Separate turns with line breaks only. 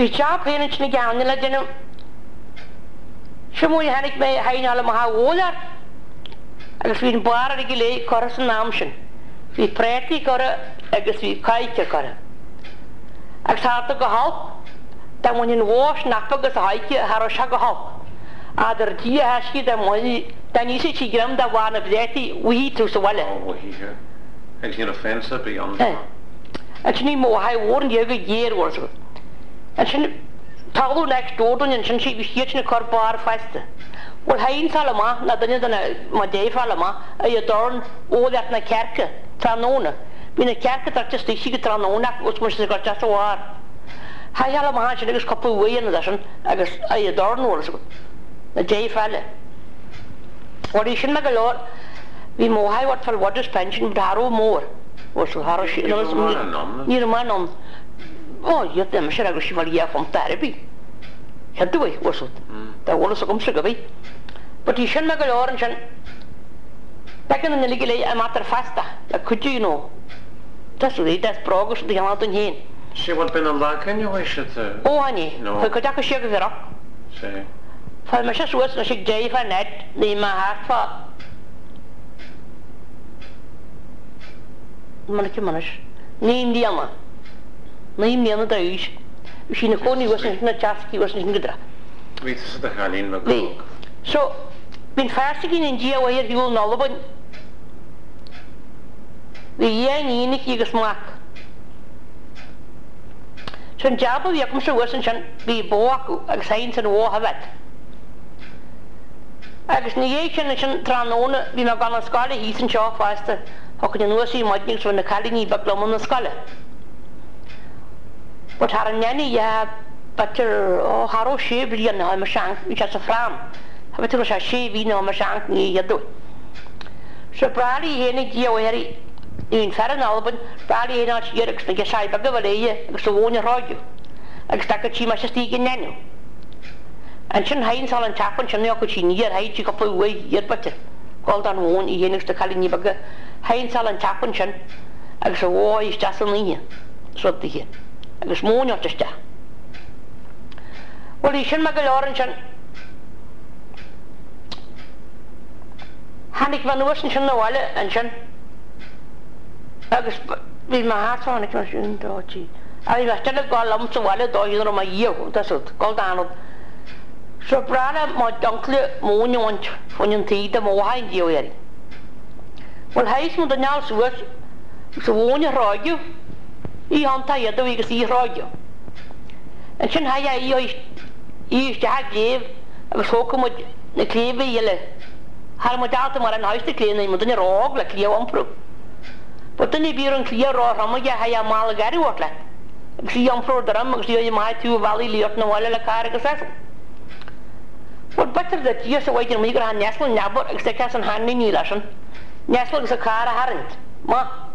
Bhí teap héanaint na geanna le duine Siomúi hanig mé hain ala maha ólar agus bhí an bar ag lé choras an náam sin. Bhí prétaí chora agus bhí caiice chora. Agus táta go hall, da mún in bhós napa agus haice har se go hall. Adar dí heisci da mún da níos tí gram da bhána blétaí uí tú sa bhile.
Here. And you know, fence up beyond.
And she mó ha bhór an dhéag géir was. And sin táú next dódún an sin si bhí siit na cor bar feste. Well hain salama na dunne dana ma déif alama a dorn óleach na kerke tranóna. Bhí na kerke tar just sí go tranóna us mu go just war. Ha alama sin agus copu bhuian sin agus a dorn ó na déif alle. What is sin me go lor bhí mó ha wat fel waters pension darú mór. Was har ní man om. Oh, je dem sé agus si valía fom therapy. Hedú was da wol so kom se go bhí. But he shouldn't make a orange and back in the legally a matter faster. Could you know? That's really that's progress the amount in here.
She would been a lack in your wish at the.
Oh, honey, no. Could I shake it up?
Say.
For my sister was no shake Jay for net, the my heart for Manish. Name the ama. Name the other age. She no coney wasn't in a chasky wasn't in the.
We the Halin.
So been fasting in Gia where you will know about the young unique you smack. So in Jabba, you come to Washington be Boaku, a science and war have it. Agus negation and Tranona, be not gonna scholar, he's in shaw faster. How can you know see my things when the Kalini but on the scholar? But Haranani, yeah, but oh, Haro Shibli and I'm a shank, which has a fram. Have it was a shaving no mashank ni yadu. So Brady any geoeri in Faran Alban, Brady not yerix the Gasai Bagavale, so won your roger. Extaka Majestic in Nanu. And Shin Heinz and Chapin Chanokuchi near Haiti couple away yet better. Called on one Yenix to Kalini Baga, Heinz and Chapin Chan, and so war is just only here. So the here. And the small not just there. Well, he shouldn't make a orange and Hannik van Washington no wale and sin agus bhí ma hát fan ik sin dótí. I was still go lum to wale dó you my year that's it go down. So brada my uncle monument von tida mo hain geoeri. Well heis mo danal so so won radio. I hanta yada we see radio. And sin ha ja I sta gave agus hokom na klebe yele. Har mo data mar an hoiste clean mo den rog la clear ompro. But then you be on clear raw hamaga haya mal gari watla. See ompro drum see you might to valley liot no wala la car gas. What better that yes away can make a national nabot except as an hand in election. National is a car harrent. Ma